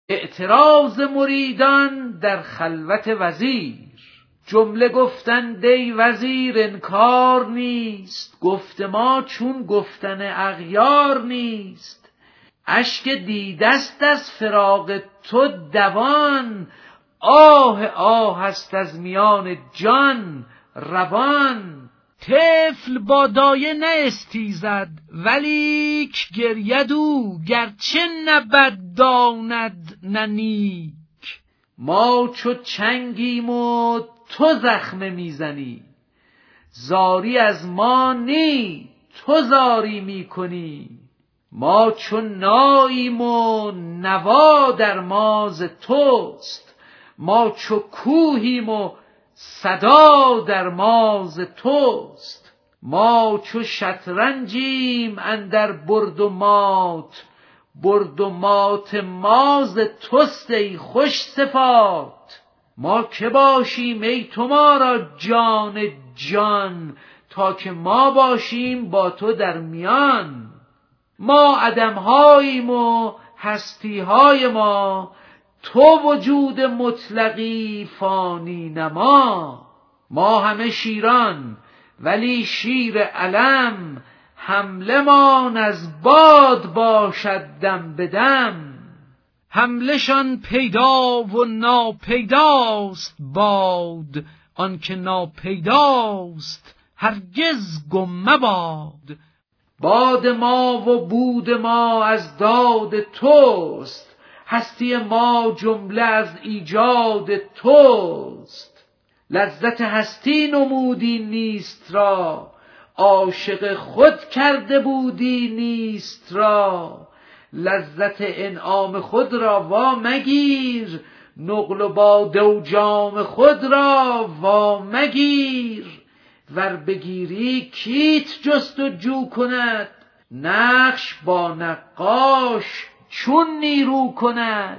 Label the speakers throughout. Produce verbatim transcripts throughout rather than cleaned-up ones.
Speaker 1: اعتراض مریدان در خلوت وزیر. جمله گفتند ای وزیر انکار نیست، گفت ما چون گفتن اغیار نیست. اشک دیدست از فراق تو دوان، آه آه است از میان جان روان.
Speaker 2: طفل با دایه نه استیزد، ولیک گرید او گرچه نه بد داند نه نیک.
Speaker 1: ما چو چنگیم و تو زخمه میزنی، زاری از ما نی تو زاری میکنی. ما چو ناییم و نوا در ما ز توست، ما چو کوهیم و صدا در ما ز توست. ما چو شطرنجیم اندر برد و مات، برد و مات ما ز توست ای خوش صفات. ما که باشیم ای تو ما را جان جان، تا که ما باشیم با تو در میان. ما عدمهاییم و هستیهای ما، تو وجود مطلقی فانی نما. ما همه شیران ولی شیر علم، حمله مان از باد باشد دم به دم.
Speaker 2: حمله شان پیدا و ناپیداست باد، آنکه ناپیداست هرگز گم مباد.
Speaker 1: باد ما و بود ما از داد توست، هستی ما جمله از ایجاد توست. لذت هستی نمودی نیست را، عاشق خود کرده بودی نیست را. لذت انعام خود را وا مگیر، نقل و باده و جام خود را وا مگیر. ور بگیری کیت جست و جو کند، نقش با نقاش چون نیرو کند.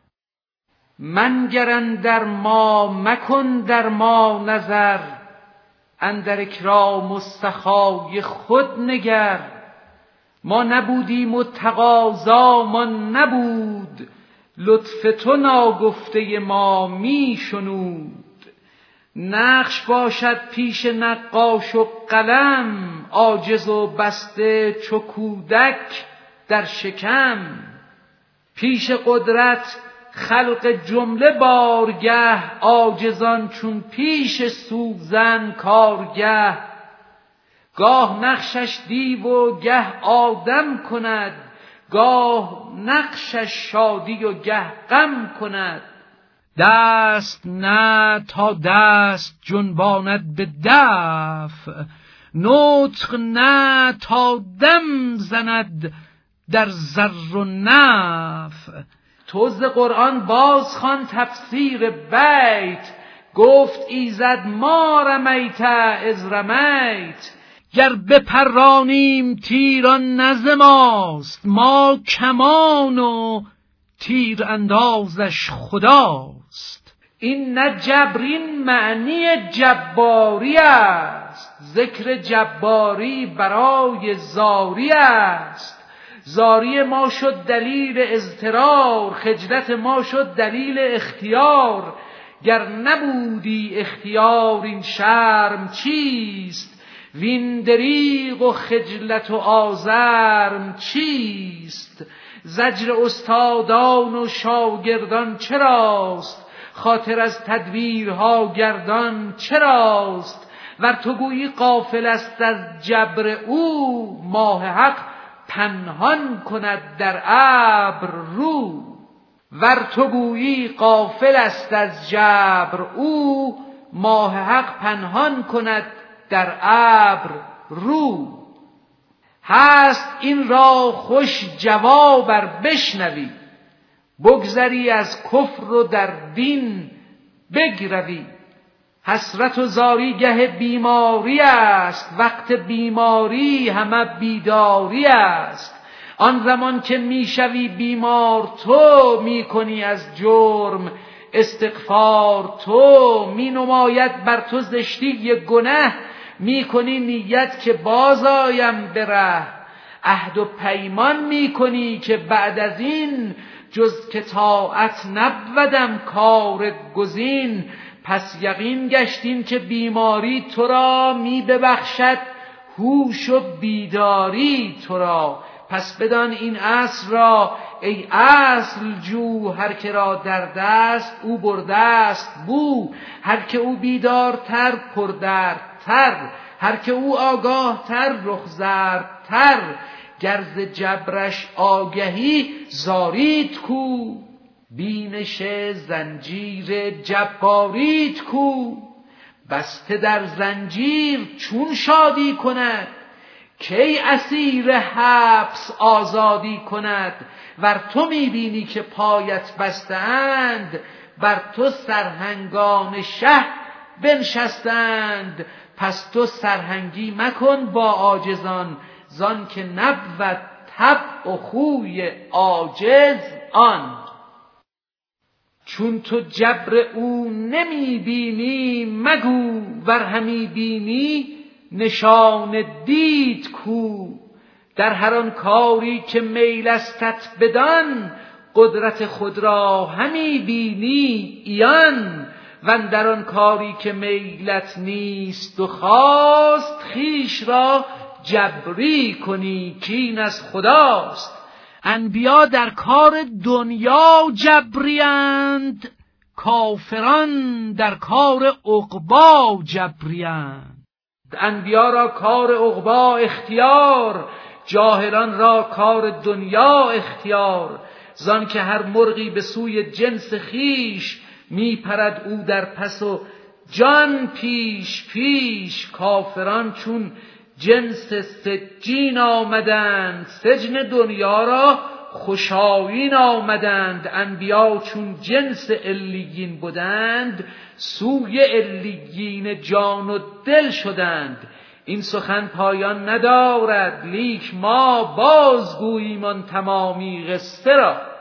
Speaker 1: منگر اندر ما مکن در ما نظر، اندر اکرام و سخای خود نگر. ما نبودیم و تقاضا ما نبود، لطف تو ناگفته ما می شنود. نقش باشد پیش نقاش و قلم، عاجز و بسته چو کودک در شکم. پیش قدرت خلق جمله بارگه، عاجزان چون پیش سوزن کارگه. گاه نقشش دیو و گه آدم کند، گاه نقشش شادی و گه غم کند.
Speaker 2: دست نه تا دست جنباند به دفع، نطق نه تا دم زند در ضر و نفع.
Speaker 1: تو ز قرآن باز خوان تفسیر بیت، گفت ایزد ما رمیت اذ رمیت.
Speaker 2: گر بپرانیم تیران نه ز ماست، ما کمان و تیر اندازش خداست.
Speaker 1: این نه جبرین معنی جباری است، ذکر جباری برای زاری است. زاری ما شد دلیل اضطرار، خجلت ما شد دلیل اختیار. گر نبودی اختیار این شرم چیست، وین دریغ و خجلت و آزرم چیست. زجر استادان و شاگردان چراست، خاطر از تدبیرها گردان چراست. ور تو گویی غافل است از جبر او، ماه حق پنهان کند در ابر رو. ور تو گویی غافل است از جبر او، ماه حق پنهان کند در ابر رو. هست این را خوش جواب ار بشنوی، بگذری از کفر و در دین بگروی. حسرت و زاری گه بیماری است، وقت بیماری همه بیداری است. آن زمان که میشوی بیمار تو، میکنی از جرم استغفار تو. می نماید بر تو زشتی گنه، میکنی نیت که باز آیم به ره. عهد و پیمان میکنی که بعد از این جز که طاعت نبودم کار گزین. پس یقین گشتیم که بیماری تو را می ببخشد، هوش و بیداری تو را. پس بدان این اصل را ای اصل جو، هر که را در دست او برده است بو. هر که او بیدارتر پردردتر، هر که او آگاه تر رخ زردتر. گرز جبرش آگهی زاریت کو، بینش زنجیر جباریت کو. بسته در زنجیر چون شادی کند، کی اسیر حبس آزادی کند. ور تو میبینی که پایت بسته اند، بر تو سرهنگان شه بنشستند. پس تو سرهنگی مکن با عاجزان، زان که نبود طبع و خوی عاجز آن. چون تو جبر او نمی بینی مگو، ور همی بینی نشان دید کو. در هر آن کاری که میل استت بدان، قدرت خود را همی بینی عیان. واندر آن کاری که میلت نیست و خواست، خویش را جبری کنی کین از خداست.
Speaker 2: انبیا در کار دنیا جبریند، کافران در کار عقبا جبریند.
Speaker 1: انبیا را کار عقبا اختیار، جاهلان را کار دنیا اختیار. زان که هر مرغی به سوی جنس خیش، می پرد او در پس و جان پیش پیش. کافران چون جنس سجین آمدند، سجن دنیا را خوشایین آمدند. انبیا چون جنس علیین بودند، سوی علیین جان و دل شدند. این سخن پایان ندارد، لیک ما بازگوییم آن تمامی قصه را.